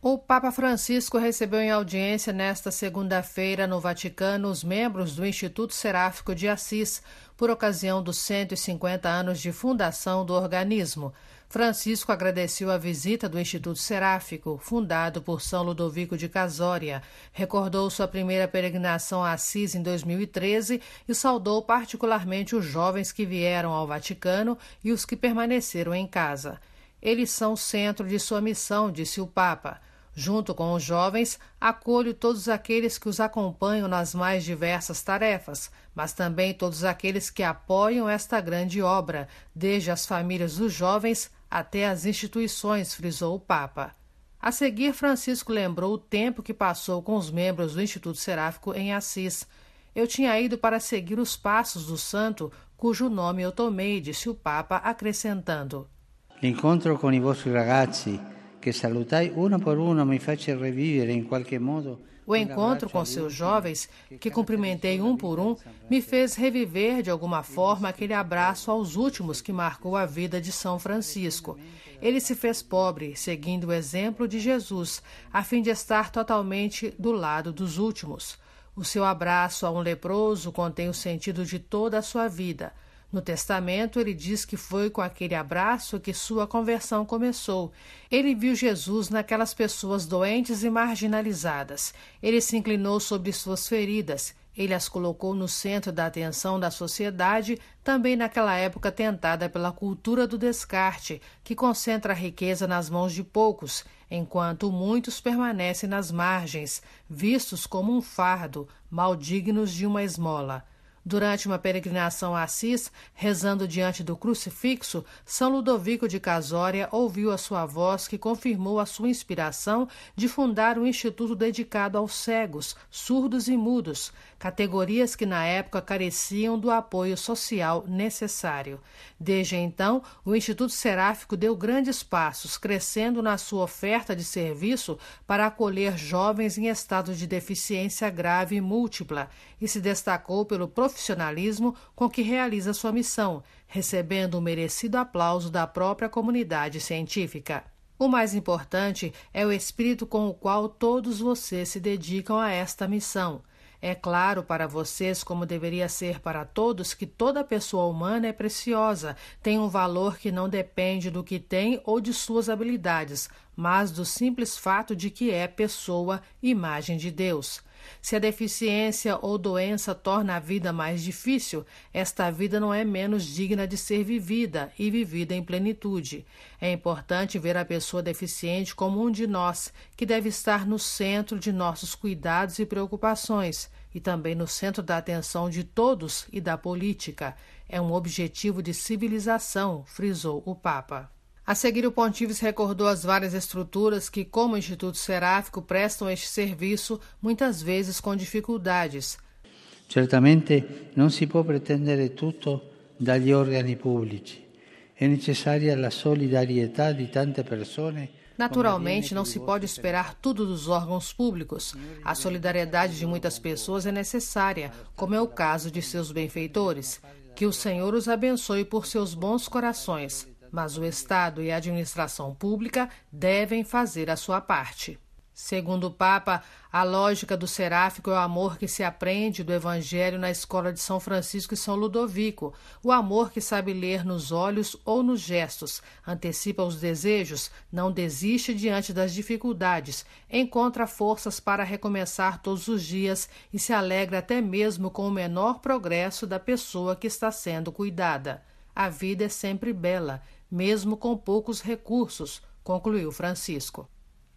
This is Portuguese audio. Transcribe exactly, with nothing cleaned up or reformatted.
O Papa Francisco recebeu em audiência nesta segunda-feira no Vaticano os membros do Instituto Seráfico de Assis, por ocasião dos cento e cinquenta anos de fundação do organismo. Francisco agradeceu a visita do Instituto Seráfico, fundado por São Ludovico de Casória, recordou sua primeira peregrinação a Assis em dois mil e treze e saudou particularmente os jovens que vieram ao Vaticano e os que permaneceram em casa. Eles são o centro de sua missão, disse o Papa. Junto com os jovens, acolho todos aqueles que os acompanham nas mais diversas tarefas, mas também todos aqueles que apoiam esta grande obra, desde as famílias dos jovens até as instituições, frisou o Papa. A seguir, Francisco lembrou o tempo que passou com os membros do Instituto Seráfico em Assis. Eu tinha ido para seguir os passos do santo, cujo nome eu tomei, disse o Papa, acrescentando. L'incontro con i vostri ragazzi que salutai uno por uno me fece revivere in qualche modo. O encontro com seus jovens, que cumprimentei um por um, me fez reviver de alguma forma aquele abraço aos últimos que marcou a vida de São Francisco. Ele se fez pobre, seguindo o exemplo de Jesus, a fim de estar totalmente do lado dos últimos. O seu abraço a um leproso contém o sentido de toda a sua vida. No testamento, ele diz que foi com aquele abraço que sua conversão começou. Ele viu Jesus naquelas pessoas doentes e marginalizadas. Ele se inclinou sobre suas feridas. Ele as colocou no centro da atenção da sociedade, também naquela época tentada pela cultura do descarte, que concentra a riqueza nas mãos de poucos, enquanto muitos permanecem nas margens, vistos como um fardo, mal dignos de uma esmola. Durante uma peregrinação a Assis, rezando diante do crucifixo, São Ludovico de Casória ouviu a sua voz que confirmou a sua inspiração de fundar um instituto dedicado aos cegos, surdos e mudos, categorias que na época careciam do apoio social necessário. Desde então, o Instituto Seráfico deu grandes passos, crescendo na sua oferta de serviço para acolher jovens em estado de deficiência grave e múltipla, e se destacou pelo profissionalismo com que realiza sua missão, recebendo o merecido aplauso da própria comunidade científica. O mais importante é o espírito com o qual todos vocês se dedicam a esta missão. É claro para vocês, como deveria ser para todos, que toda pessoa humana é preciosa, tem um valor que não depende do que tem ou de suas habilidades, mas do simples fato de que é pessoa, imagem de Deus. Se a deficiência ou doença torna a vida mais difícil, esta vida não é menos digna de ser vivida e vivida em plenitude. É importante ver a pessoa deficiente como um de nós, que deve estar no centro de nossos cuidados e preocupações, e também no centro da atenção de todos e da política. É um objetivo de civilização, frisou o Papa. A seguir, o Pontífice recordou as várias estruturas que, como o Instituto Seráfico, prestam este serviço, muitas vezes com dificuldades. Certamente non si può pretendere tutto dagli organi pubblici. È necessaria la solidarietà di tante persone. Naturalmente, não se pode esperar tudo dos órgãos públicos. A solidariedade de muitas pessoas é necessária, como é o caso de seus benfeitores. Que o Senhor os abençoe por seus bons corações. Mas o Estado e a administração pública devem fazer a sua parte. Segundo o Papa, a lógica do seráfico é o amor que se aprende do Evangelho na escola de São Francisco e São Ludovico, o amor que sabe ler nos olhos ou nos gestos, antecipa os desejos, não desiste diante das dificuldades, encontra forças para recomeçar todos os dias e se alegra até mesmo com o menor progresso da pessoa que está sendo cuidada. A vida é sempre bela, mesmo com poucos recursos, concluiu Francisco.